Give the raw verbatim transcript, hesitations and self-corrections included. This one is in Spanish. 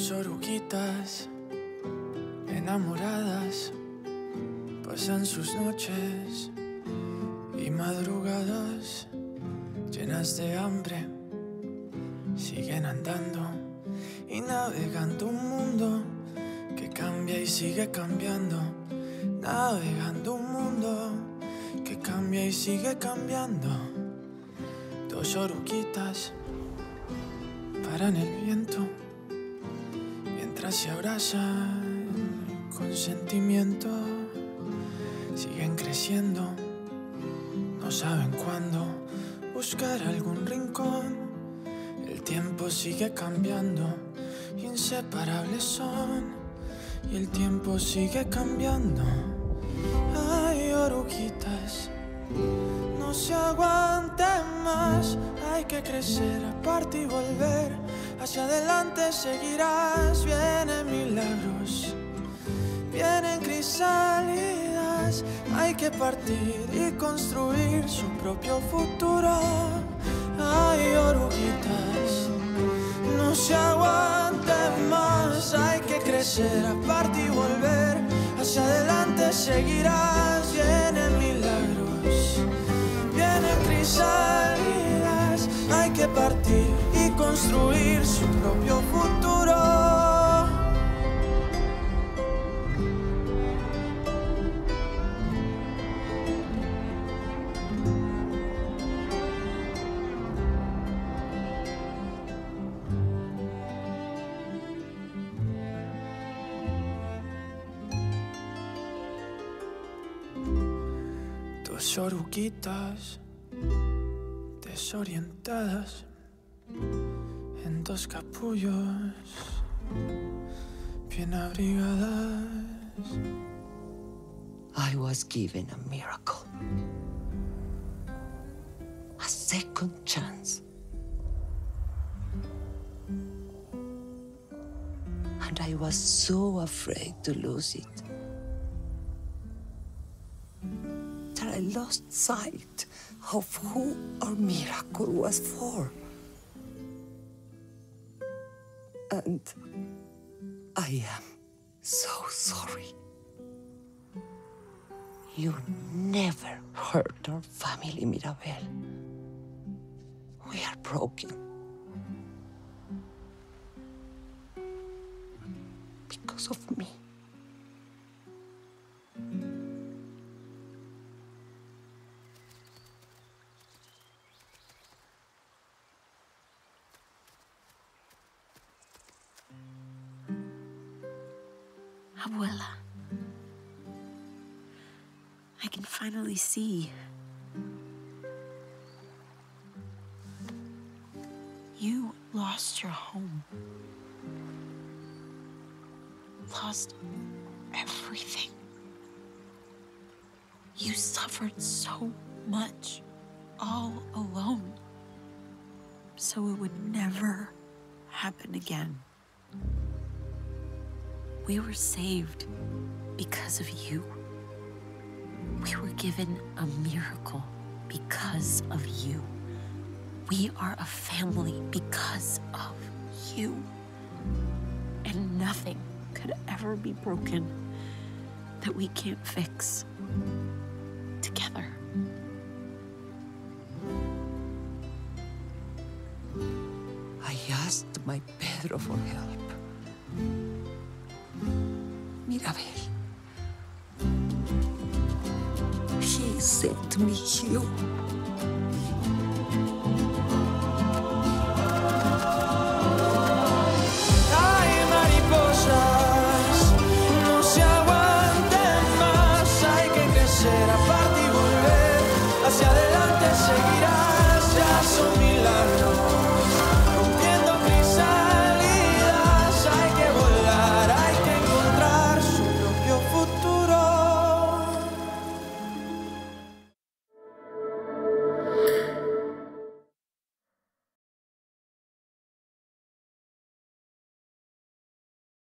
Dos oruguitas enamoradas pasan sus noches y madrugadas llenas de hambre. Siguen andando y navegando un mundo que cambia y sigue cambiando. Navegando un mundo que cambia y sigue cambiando. Dos oruguitas paran el viento mientras se abrazan con sentimiento. Siguen creciendo, no saben cuándo buscar algún rincón. El tiempo sigue cambiando, inseparables son, y el tiempo sigue cambiando. Ay, oruguitas, no se aguante más. Hay que crecer, aparte y volver. Hacia adelante seguirás. Vienen milagros, vienen crisálidas. Hay que partir y construir su propio futuro. Ay, oruguitas, no se aguante más. Hay que crecer, aparte y volver. Hacia adelante seguirás. Vienen milagros, vienen crisálidas. Hay que partir y construir su propio futuro. Dos oruguitas desorientadas en dos capullos bien abrigadas. I was given a miracle, a second chance, and I was so afraid to lose it that I lost sight of who our miracle was for. And I am so sorry. You never hurt our family, Mirabel. We are broken. Because of me. Abuela, I can finally see. You lost your home. Lost everything. You suffered so much, all alone. So it would never happen again. We were saved because of you. We were given a miracle because of you. We are a family because of you. And nothing could ever be broken that we can't fix together. I asked my Pedro for help. Mirabel. He sent me you. Ay, mariposas, no se aguanten más. Hay que crecer, aparte y volver. Hacia adelante seguirás.